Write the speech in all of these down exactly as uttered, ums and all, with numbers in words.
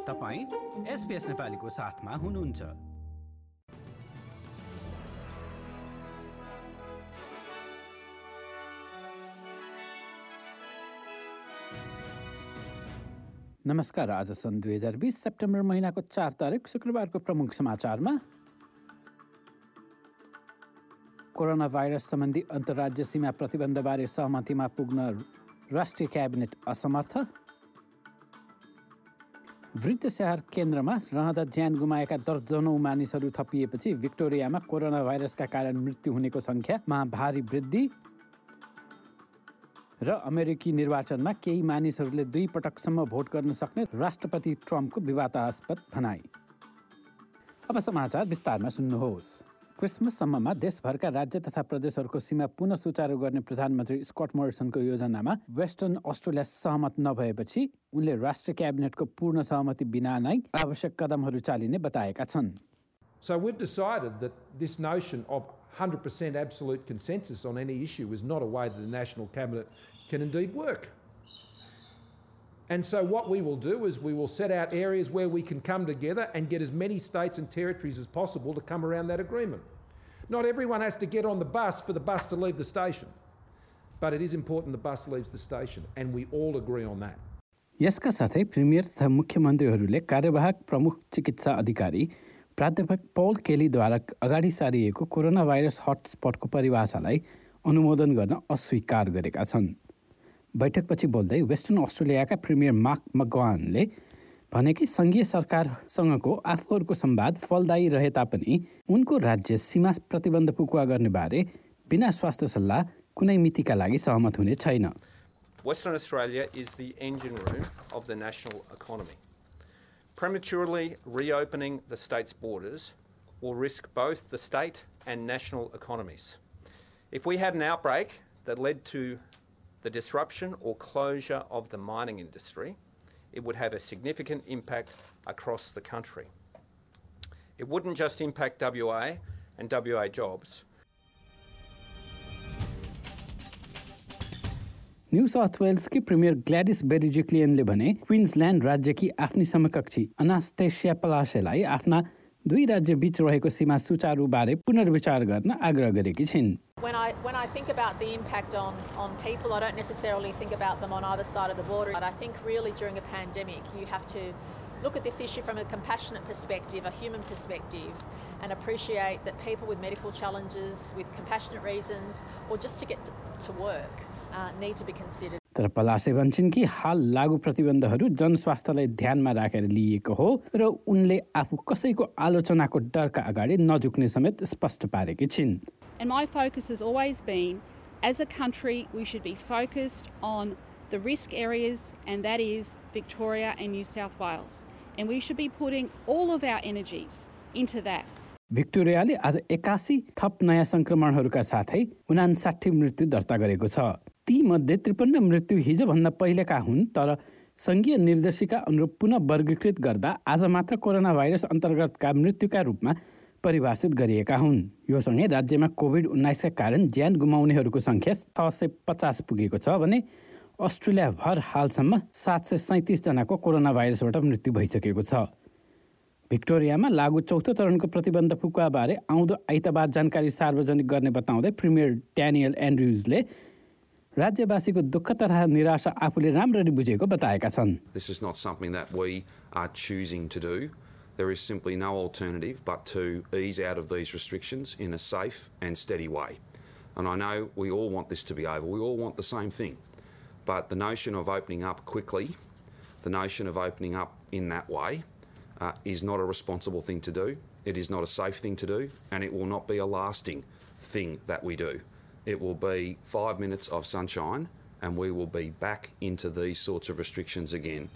तपाईं एसपीएस नेपालीको साथमा हुनुहुन्छ। नमस्कार, आज सन् दुई हजार बीस सेप्टेम्बर महिनाको चार तारिक शुक्रबारको प्रमुख समाचारमा कोरोना भाइरस सम्बन्धी अन्तर्राज्य सीमा प्रतिबन्धबारे सहमतिमा पुग्न राष्ट्रिय क्याबिनेट असमर्थ, वृद्ध स्याहार केन्द्रमा रहँदा ज्यान गुमाएका दर्जनौं मानिसहरू थपिएपछि विक्टोरियामा कोरोना भाइरसका कारण मृत्यु हुनेको सङ्ख्यामा भारी वृद्धि र अमेरिकी निर्वाचनमा केही मानिसहरूले दुई पटकसम्म भोट गर्न सक्ने राष्ट्रपति ट्रम्पको विवादास्पद भनाई। अब समाचार विस्तारमा सुन्नुहोस्। क्रिसमससम्ममा देशभरका राज्य तथा प्रदेशहरूको सीमा पुनः सुचारू गर्ने प्रधानमन्त्री स्कट मोरिसनको योजनामा वेस्टर्न अस्ट्रेलिया सहमत नभएपछि उनले राष्ट्रिय क्याबिनेटको पूर्ण सहमति बिना नै आवश्यक कदमहरू चालिने बताएका छन्। So we've decided that this notion of one hundred percent absolute consensus on any issue is not a way that the National Cabinet can indeed work. And so what we will do is we will set out areas where we can come together and get as many states and territories as possible to come around that agreement. Not everyone has to get on the bus for the bus to leave the station, but it is important the bus leaves the station, and we all agree on that. यसका साथै premier तथा मुख्यमन्त्रीहरूले कार्यवाहक प्रमुख चिकित्सा अधिकारी प्राध्यापक Paul केलीद्वारा अगाडि सारिएको corona virus हटस्पटको परिभाषालाई अनुमोदन गर्न अस्वीकार गरेका छन्। बैठकपछि बोल्दै वेस्टर्न अस्ट्रेलियाका प्रिमियर मार्क मकगोवानले भने कि सङ्घीय सरकारसँगको आफूहरूको संवाद फलदायी रहे तापनि उनको राज्य सीमा प्रतिबन्ध पुकुवा गर्ने बारे बिना स्वास्थ्य सल्लाह कुनै मितिका लागि सहमत हुने छैन। Western Australia is the engine room of the national economy. Prematurely reopening the state's borders will risk both the state and national economies. If we had an outbreak that led to the disruption or closure of the mining industry, it would have a significant impact across the country. It wouldn't just impact W A and W A jobs. New South वेल्सकी premier Gladys बेरिजिक्लियनले भने Queensland राज्यकी आफ्नी समकक्षी अनास्टेसिया पलासेलाई आफ्ना दुई राज्य बीच रहेको सीमा सुचारू बारे पुनर्विचार गर्न आग्रह गरेकी छिन्। When I when I think about the impact on on people, I don't necessarily think about them on either side of the border. But I think really during a pandemic, you have to look at this issue from a compassionate perspective, a human perspective, and appreciate that people with medical challenges, with compassionate reasons, or just to get to, to work, uh, need to be considered. तर पलासे भन्छन् कि हाल लागू प्रतिबन्धहरू जनस्वास्थ्यलाई ध्यानमा राखेर लिएको हो र उनले आफू कसैको आलोचनाको डरका अगाडि नझुक्ने समेत स्पष्ट पारेकी छिन्। And my focus has always been, as a country, we should be focused on the risk areas, and that is Victoria and New South Wales. And we should be putting all of our energies into that. भिक्टोरियाले आज एकासी थप नयाँ संक्रमणहरूका साथै उनासाठी मृत्यु दर्ता गरेको छ। ती मध्ये त्रिपन्न मृत्यु हिजोभन्दा पहिलेका हुन्, तर सङ्घीय निर्देशिका अनुरूप पुनः वर्गीकृत गर्दा आज मात्र कोरोना भाइरस अन्तर्गतका मृत्युका रूपमा परिभाषित गरिएका हुन्। यो सँगै राज्यमा कोभिड उन्नाइसका कारण ज्यान गुमाउनेहरूको सङ्ख्या छ सय पचास पुगेको छ भने अस्ट्रेलियाभर हालसम्म सात सय सैँतिस जनाको कोरोना भाइरसबाट मृत्यु भइसकेको छ। भिक्टोरियामा लागू चौथो चरणको प्रतिबन्ध फुकुवाबारे आउँदो आइतबार जानकारी सार्वजनिक गर्ने बताउँदै प्रिमियर ड्यानियल एन्ड्रुजले राज्यवासीको दुःख तथा निराशा आफूले राम्ररी बुझेको बताएका छन्। This is not something that we are choosing to do. There is simply no alternative but to ease out of these restrictions in a safe and steady way. And I know we all want this to be over. We all want the same thing. But the notion of opening up quickly, the notion of opening up in that way, uh, is not a responsible thing to do. It is not a safe thing to do, and it will not be a lasting thing that we do. It will be five minutes of sunshine, and we will be back into these sorts of restrictions again.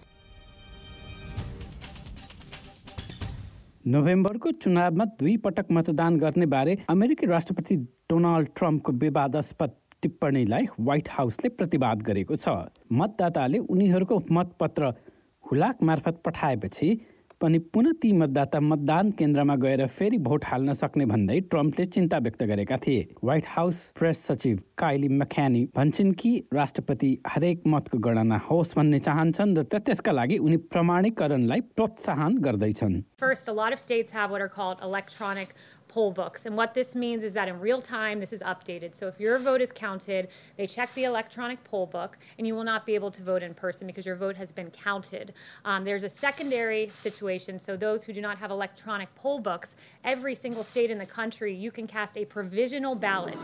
नोभेम्बरको चुनावमा दुई पटक मतदान गर्ने बारे अमेरिकी राष्ट्रपति Donald ट्रम्पको विवादास्पद टिप्पणीलाई white हाउसले प्रतिवाद गरेको छ। मतदाताले उनीहरूको मतपत्र हुलाक मार्फत पठाएपछि पनि पुनः ती मतदाता मतदान केन्द्रमा गएर फेरि भोट हाल्न सक्ने भन्दै ट्रम्पले चिन्ता व्यक्त गरेका थिए। व्हाइट हाउस प्रेस सचिव काइली मैक्यानी भन्छन् कि राष्ट्रपति हरेक मतको गणना होस् भन्ने चाहन्छन् र त्यसका लागि उनी प्रमाणीकरणलाई प्रोत्साहन गर्दैछन्। First, a lot of states have what are called electronic poll books. And what this means is that in real time, this is updated. So if your vote is counted, they check the electronic poll book, and you will not be able to vote in person because your vote has been counted. Um, there's a secondary situation. So those who do not have electronic poll books, every single state in the country, you can cast a provisional ballot.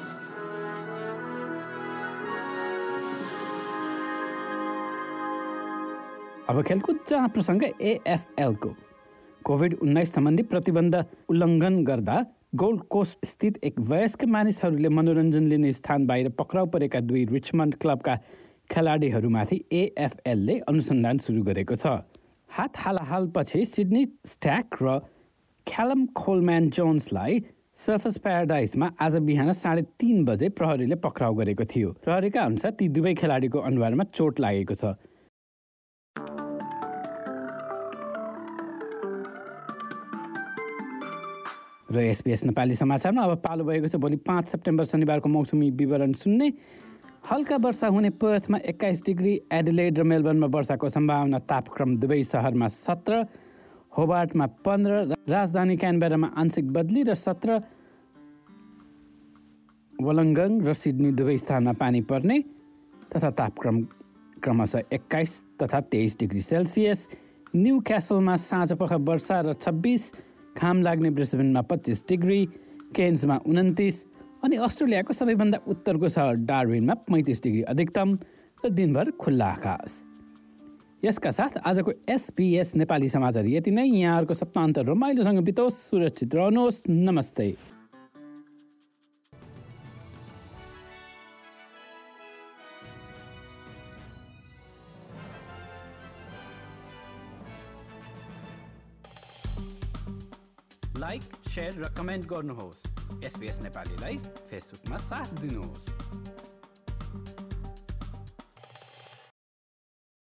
अब खेलकुद जहाँ प्रसङ्ग एएफएलको covid उन्नाइस सम्बन्धी प्रतिबन्ध उल्लङ्घन गर्दा gold cost स्थित एक वयस्क मानिसहरूले मनोरञ्जन लिने स्थान बाहिर पक्राउ परेका दुई रिचमन्ड क्लबका खेलाडीहरूमाथि एएफएलले अनुसन्धान सुरु गरेको छ। हात हालहालपछि सिडनी स्ट्याक र क्यालम कोलम्यान जोन्सलाई सर्फस प्याराडाइजमा आज बिहान साढे तीन बजे प्रहरीले पक्राउ गरेको थियो। प्रहरीका अनुसार ती दुवै खेलाडीको अनुहारमा चोट लागेको छ। र एसबीएस नेपाली समाचारमा अब पालो भएको छ भोलि पाँच सेप्टेम्बर शनिबारको मौसमी विवरण सुन्ने। हल्का वर्षा हुने पर्थमा एक्काइस डिग्री, एडिलेड र मेलबर्नमा वर्षाको सम्भावना, तापक्रम दुवै सहरमा सत्र, होबार्टमा पन्ध्र, राजधानी क्यानबेरामा आंशिक बदली र सत्र, वोllongong र सिडनी दुवै स्थानमा पानी पर्ने तथा तापक्रम क्रमशः एक्काइस तथा तेइस डिग्री सेल्सियस। न्यू क्यासलमा साँझपख वर्षा र छब्बिस, घाम लाग्ने ब्रिस्बेनमा पच्चिस डिग्री, केन्समा उन्तिस अनि अस्ट्रेलियाको सबैभन्दा उत्तरको सहर डार्विनमा पैँतिस डिग्री अधिकतम र दिनभर खुल्ला आकाश। यसका साथ आजको एसबीएस नेपाली समाचार यति नै। यहाँहरूको सप्ताहन्त रमाइलोसँग बितोस्, सुरक्षित रहनुहोस्। नमस्ते। लाइक, शेयर र कमेन्ट गर्नुहोस्। एसबीएस नेपालीलाई फेसबुकमा साथ दिनुहोस्।